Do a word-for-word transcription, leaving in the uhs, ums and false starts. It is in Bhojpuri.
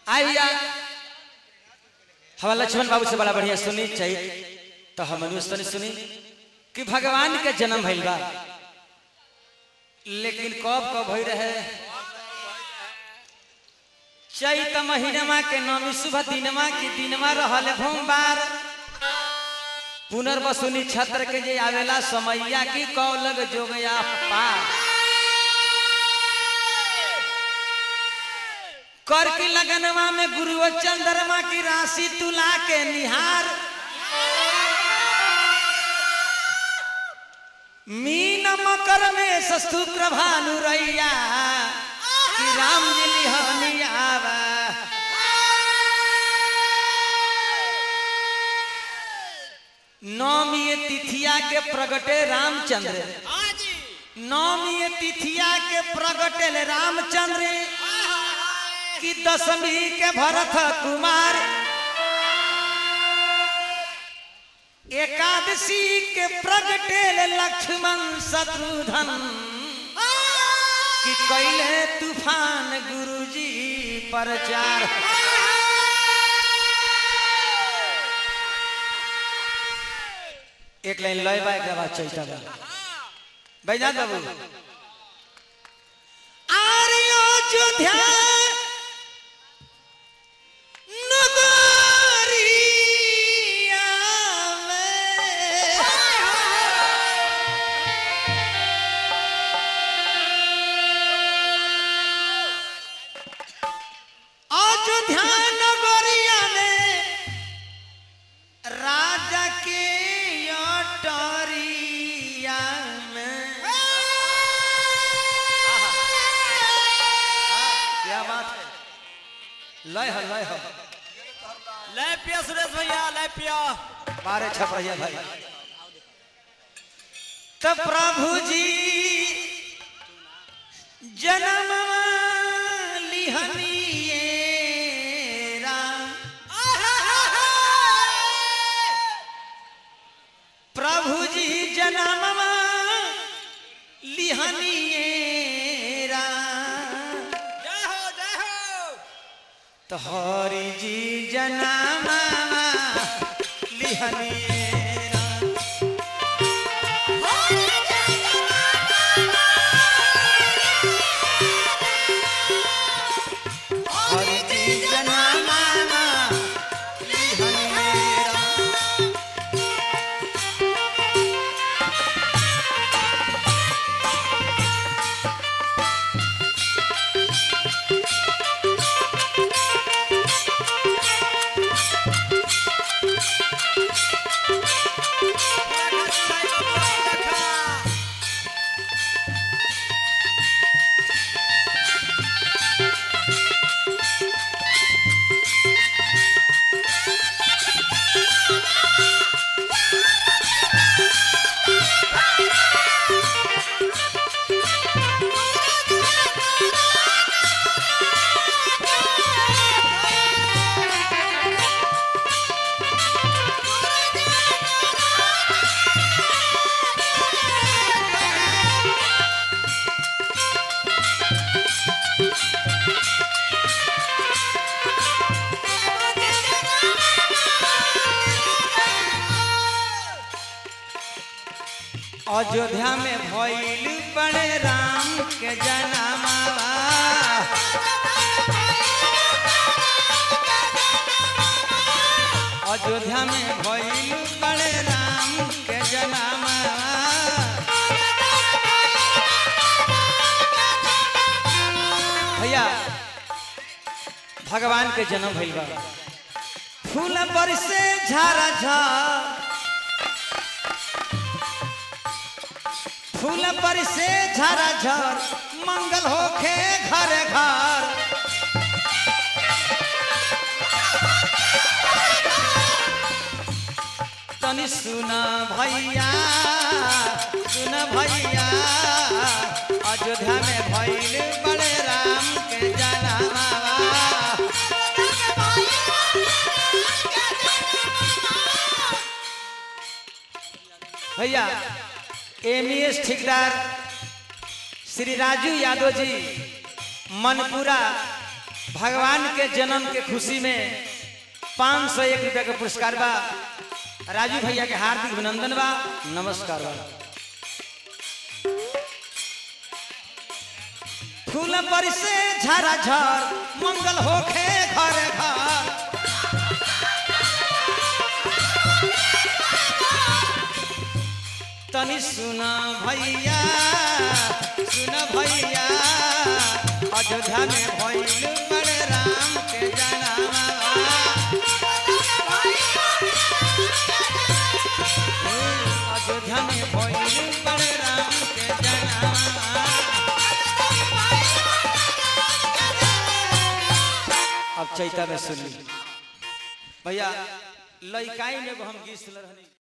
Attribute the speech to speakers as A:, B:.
A: आइया हमारा लक्ष्मण बाबू से बड़ा बढ़िया सुनी चाहिए तो हम मनुष्य सुनी कि भगवान के जन्म भइल बा, लेकिन कब कब भई रहे चैत महीनमा के नौमी शुभ दिनमा की दिनमा रहले भोमबार पुनर्वसुनी छत्र के जे आवेला समैया की कौलग जोगया पार कर की लगनवा में गुरु चंद्रमा की राशि तुला के निहार मीन मकर में शुक्र भानु रैया कि राम जी लिहनियावा नौमी तिथिया के प्रगटे रामचंद्र नौमी तिथिया के प्रगटे रामचंद्र कि दशमी के भरत कुमार एकादशी के प्रगटे लक्ष्मण शत्रुघ्न कि कैले तूफान गुरुजी प्रचार एक लाइन लय बा एक बात चैता बा बैजा बाबू आर्यो अयोध्या लय है लय है
B: लय पिया सुरेश भैया लय पिया
A: बारे छप रही है भाई तो प्रभु जी जन्म लिहनिए राम प्रभु जी जन्म लिहनिए तो हरि जी जनामा लिहनिए हरि जी जनामा लिहनिए अयोध्या में भइल बड़े राम के जन्मवा अयोध्या में भइल बड़े राम के जन्मवा भैया भगवान के जन्म भइल बा फूल बरसे झारा झार फूल पर से झरा झर मंगल होखे घर घर तनी सुना भैया सुन भैया अयोध्या में भइल बड़े राम के जन्मवा भैया एमईएस ठेकेदार श्री राजू यादव जी मनपुरा भगवान के जन्म के खुशी में पाँच सौ एक रुपया के पुरस्कार बा। राजू भैया के हार्दिक अभिनंदन बा, नमस्कार बा। फूल बरसे झरा झर मंगल होखे घर घर। तनी सुना भैया सुना भैया अयोध्या में भइल बड़े राम के जन्म। अयोध्या में भइल बड़े राम के जन्म। अब चैता में सुनी भैया लइकाई में हम गीत सुन रहनी।